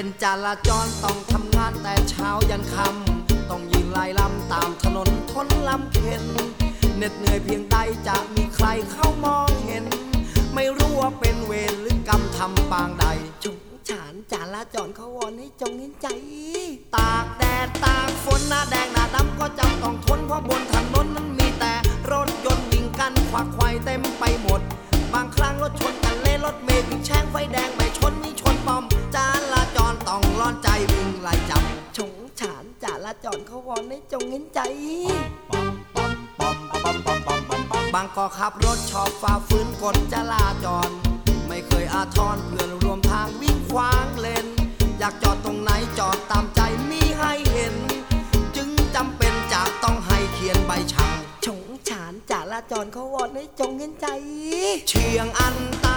เป็นจราจรต้องทำงานแต่เช้ายันค่ำต้องยิงไล่ลำตามถนนทนลำเข็นเหน็ดเหนื่อยเพียงใดจะมีใครเข้ามองเห็นไม่รู้ว่าเป็นเวรหรือกรรมทำปางใดสงสารจราจรเขาวอนให้จงเห็นใจตากแดดตากฝนหน้าแดงหน้าดำก็จำต้องทนเพราะบนถนนนั้นมีแต่รถยนต์วิ่งกันควักไขว่เต็มไปหมดบางครั้งรถชนกันเละรถเมล์วิ่งแช่งไฟแดงไม่ชนมีชนปอมจราจรต้องร้อนใจวิ่งไล่จับสงสารจราจรเขาวอนให้จงเห็นใจบางก็ขับรถชอบฝ่าฝืนกฎจราจรไม่เคยอาทรเพื่อนรวมทางวิ่งขวางเลนอยากจอดตรงไหนจอดตามใจมีให้เห็นจึงจำเป็นจะต้องให้เขียนใบสั่งสงสารจราจรเขาวอนให้จงเห็นใจเชียงอันต